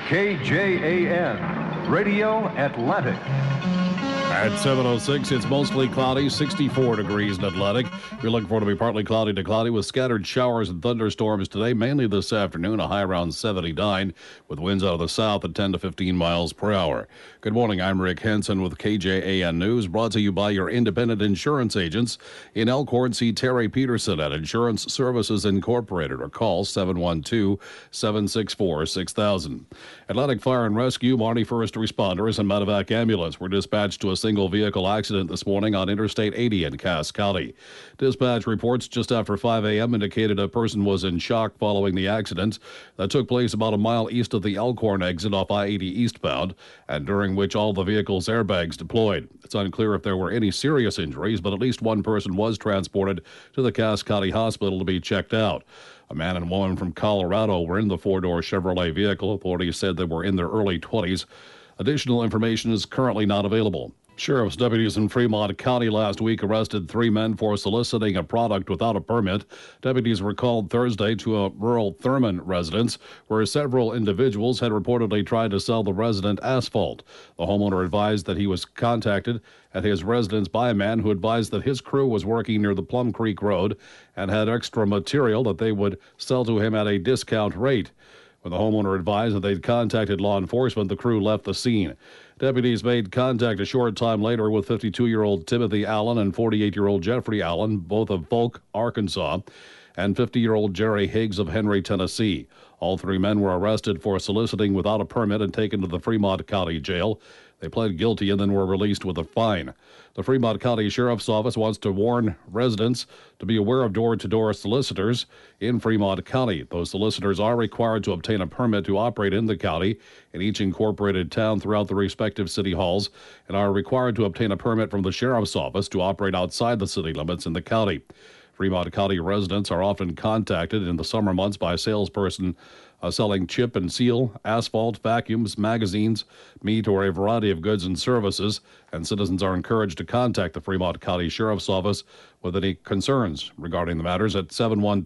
KJAN, Radio Atlantic. At 7:06, it's mostly cloudy, 64 degrees in Atlantic. We're looking for it to be partly cloudy to cloudy with scattered showers and thunderstorms today, mainly this afternoon, a high around 79, with winds out of the south at 10 to 15 miles per hour. Good morning, I'm Rick Henson with KJAN News, brought to you by your independent insurance agents. In Elkhorn, see Terry Peterson at Insurance Services Incorporated or call 712-764-6000. Atlantic Fire and Rescue, Marty First Responders, and Medevac Ambulance were dispatched to a single vehicle accident this morning on Interstate 80 in Cass County. Dispatch reports just after 5 a.m. indicated a person was in shock following the accident that took place about a mile east of the Elkhorn exit off I-80 eastbound, and during which all the vehicle's airbags deployed. It's unclear if there were any serious injuries, but at least one person was transported to the Cass County Hospital to be checked out. A man and woman from Colorado were in the four-door Chevrolet vehicle. Authorities said they were in their early 20s. Additional information is currently not available. Sheriff's deputies in Fremont County last week arrested 3 men for soliciting a product without a permit. Deputies were called Thursday to a rural Thurman residence where several individuals had reportedly tried to sell the resident asphalt. The homeowner advised that he was contacted at his residence by a man who advised that his crew was working near the Plum Creek Road and had extra material that they would sell to him at a discount rate. When the homeowner advised that they'd contacted law enforcement, the crew left the scene. Deputies made contact a short time later with 52-year-old Timothy Allen and 48-year-old Jeffrey Allen, both of Folk, Arkansas, and 50-year-old Jerry Higgs of Henry, Tennessee. All 3 men were arrested for soliciting without a permit and taken to the Fremont County Jail. They pled guilty and then were released with a fine. The Fremont County Sheriff's Office wants to warn residents to be aware of door-to-door solicitors in Fremont County. Those solicitors are required to obtain a permit to operate in the county in each incorporated town throughout the respective city halls and are required to obtain a permit from the Sheriff's Office to operate outside the city limits in the county. Fremont County residents are often contacted in the summer months by a salesperson selling chip and seal, asphalt, vacuums, magazines, meat, or a variety of goods and services, and citizens are encouraged to contact the Fremont County Sheriff's Office with any concerns regarding the matters at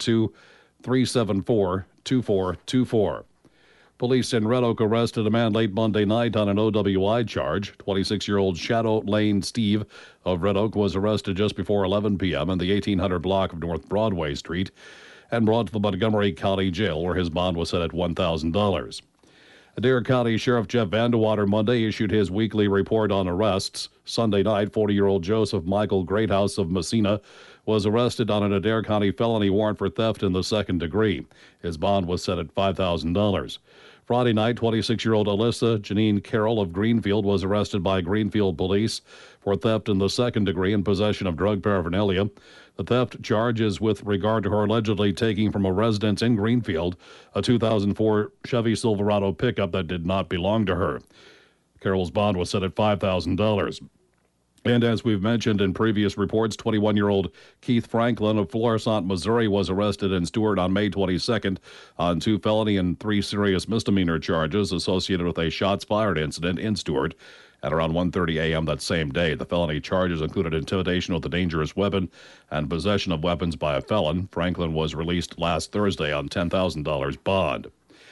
712-374-2424. Police in Red Oak arrested a man late Monday night on an OWI charge. 26-year-old Shadow Lane Steve of Red Oak was arrested just before 11 p.m. in the 1800 block of North Broadway Street and brought to the Montgomery County Jail, where his bond was set at $1,000. Adair County Sheriff Jeff Vandewater Monday issued his weekly report on arrests. Sunday night, 40-year-old Joseph Michael Greathouse of Messina was arrested on an Adair County felony warrant for theft in the second degree. His bond was set at $5,000. Friday night, 26-year-old Alyssa Janine Carroll of Greenfield was arrested by Greenfield police for theft in the second degree and possession of drug paraphernalia. The theft charge is with regard to her allegedly taking from a residence in Greenfield a 2004 Chevy Silverado pickup that did not belong to her. Carroll's bond was set at $5,000. And as we've mentioned in previous reports, 21-year-old Keith Franklin of Florissant, Missouri, was arrested in Stuart on May 22nd on 2 felony and 3 serious misdemeanor charges associated with a shots fired incident in Stuart at around 1:30 a.m. that same day. The felony charges included intimidation with a dangerous weapon and possession of weapons by a felon. Franklin was released last Thursday on $10,000 bond.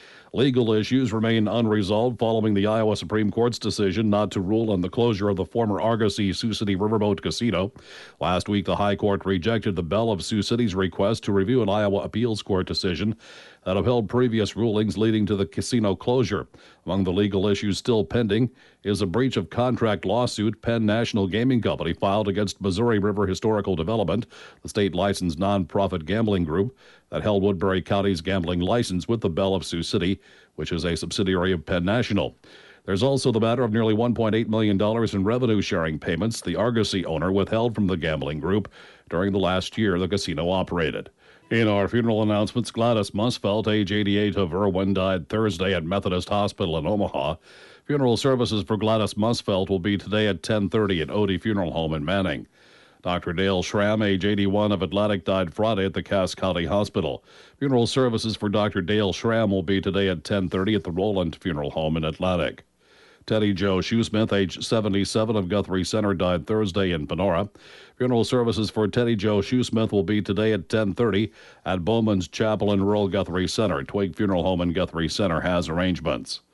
Legal issues remain unresolved following the Iowa Supreme Court's decision not to rule on the closure of the former Argosy Sioux City Riverboat Casino. Last week, the High Court rejected the Belle of Sioux City's request to review an Iowa appeals court decision that upheld previous rulings leading to the casino closure. Among the legal issues still pending is a breach of contract lawsuit Penn National Gaming Company filed against Missouri River Historical Development, the state-licensed nonprofit gambling group that held Woodbury County's gambling license with the Belle of Sioux City, which is a subsidiary of Penn National. There's also the matter of nearly $1.8 million in revenue-sharing payments the Argosy owner withheld from the gambling group during the last year the casino operated. In our funeral announcements, Gladys Musfelt, age 88 of Irwin, died Thursday at Methodist Hospital in Omaha. Funeral services for Gladys Musfelt will be today at 10:30 at Odie Funeral Home in Manning. Dr. Dale Schramm, age 81 of Atlantic, died Friday at the Cass County Hospital. Funeral services for Dr. Dale Schramm will be today at 10:30 at the Roland Funeral Home in Atlantic. Teddy Joe Shoesmith, age 77 of Guthrie Center, died Thursday in Panora. Funeral services for Teddy Joe Shoesmith will be today at 10:30 at Bowman's Chapel in rural Guthrie Center. Twig Funeral Home in Guthrie Center has arrangements.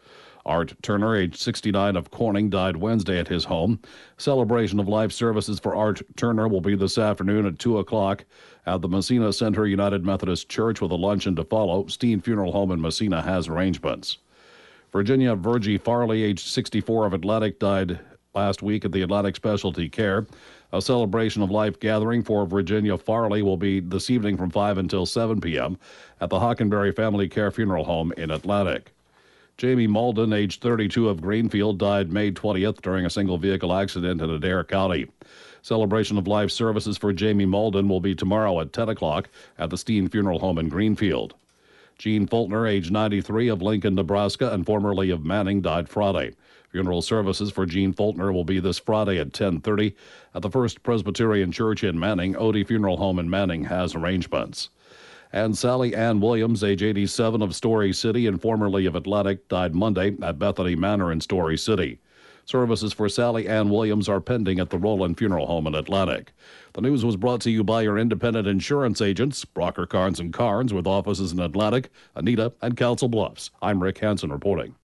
Art Turner, age 69 of Corning, died Wednesday at his home. Celebration of life services for Art Turner will be this afternoon at 2 o'clock at the Messina Center United Methodist Church with a luncheon to follow. Steen Funeral Home in Messina has arrangements. Virginia Virgie Farley, age 64 of Atlantic, died last week at the Atlantic Specialty Care. A celebration of life gathering for Virginia Farley will be this evening from 5 until 7 p.m. at the Hockenberry Family Care Funeral Home in Atlantic. Jamie Malden, age 32 of Greenfield, died May 20th during a single-vehicle accident in Adair County. Celebration of life services for Jamie Malden will be tomorrow at 10 o'clock at the Steen Funeral Home in Greenfield. Gene Fultner, age 93 of Lincoln, Nebraska, and formerly of Manning, died Friday. Funeral services for Gene Fultner will be this Friday at 10:30 at the First Presbyterian Church in Manning. Odie Funeral Home in Manning has arrangements. And Sally Ann Williams, age 87 of Story City and formerly of Atlantic, died Monday at Bethany Manor in Story City. Services for Sally Ann Williams are pending at the Roland Funeral Home in Atlantic. The news was brought to you by your independent insurance agents, Brocker Carnes & Carnes, with offices in Atlantic, Anita, and Council Bluffs. I'm Rick Hansen reporting.